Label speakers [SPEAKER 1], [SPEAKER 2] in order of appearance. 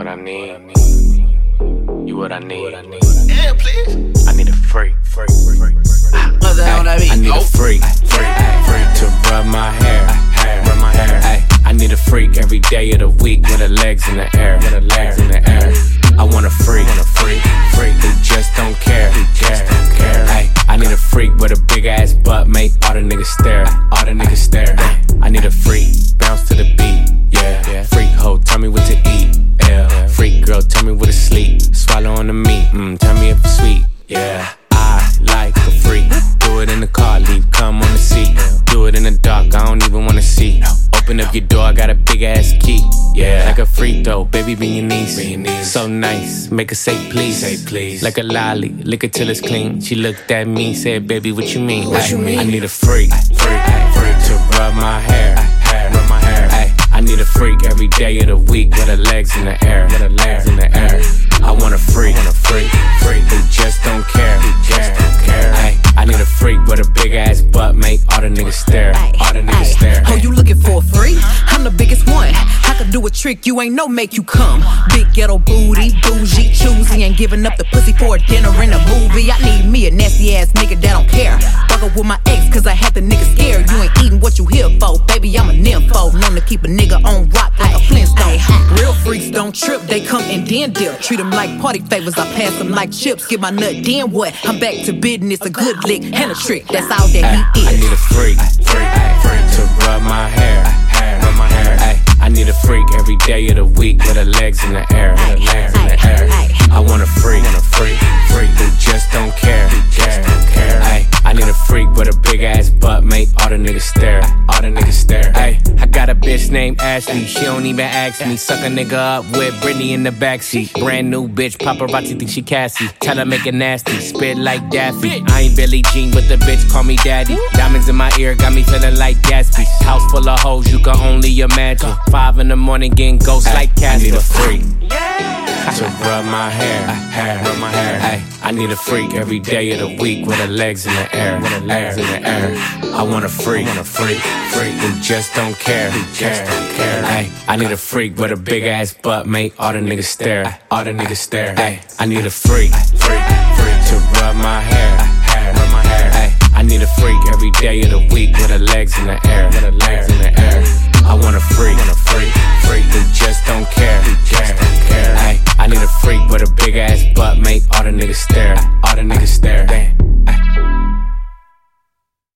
[SPEAKER 1] I need. You what I need. Yeah, please. I need a freak. I need a freak to rub my hair. Ay, I need a freak every day of the week with her legs in the air. I want a freak who just don't care. Ay, I need a freak with a big ass butt, make all the niggas stare. I need a freak, bounce to the beat. Yeah. Freak hoe, tell me what to eat. Yeah. Freak girl, tell me what to sleep. Swallow on the meat, tell me if it's sweet. Yeah. I like a freak. Do it in the car, leave cum on the seat. Do it in the dark, I don't even wanna see. Open up your door, I got a big ass key. Yeah, like a freak though, baby, be your niece. So nice, make her say please. Like a lolly, lick it till it's clean. She looked at me, said, baby, what you mean? I need a freak to rub my hair. Ay, I need a freak every day of the week with her legs in the air. I want a freak who just don't care. Ay, I need a freak with a big ass butt, make all the niggas stare.
[SPEAKER 2] Oh, you looking for a freak? I'm the biggest one. I could do a trick you ain't no make you come. Big ghetto booty, bougie, choosy, ain't giving up the pussy for a dinner in a movie. I need me a nasty ass nigga that don't care. Fuck up with my ex cause I had the nigga scared. You ain't eating what you here for, baby, I'm a nympho. Known to keep a nigga on rock like a Flintstone. Real freaks don't trip, they come and then dip. Treat them like party favors, I pass them like chips. Get my nut, then what? I'm back to business, a good lick and a trick, that's all that he is.
[SPEAKER 1] I need a freak to rub my hair. Ay, I need a freak every day of the week with her legs in the air. I want a freak who just don't care. Ay, I need a freak with a big ass butt, make all the niggas stare. Ay, I got a bitch named Ashley, she don't even ask me. Suck a nigga up with Britney in the backseat. Brand new bitch, paparazzi think she Cassie. Tell her make it nasty, spit like Daffy. I ain't Billie Jean, but the bitch call me daddy. Diamonds in my ear got me feeling like Gatsby. House full of hoes, you can only imagine. 5 in the morning getting ghosts like Casper. I need a freak to rub my hair. Ay, I need a freak every day of the week with her legs in the air. I want a freak who just don't care. Ay, I need a freak with a big ass butt, make all the niggas stare. Ay, I need a freak to rub my hair. Ay, I need a freak every day of the week with her legs in the air. I want a freak who just don't care. Ay, I need a freak with a big ass butt, make all the niggas stare.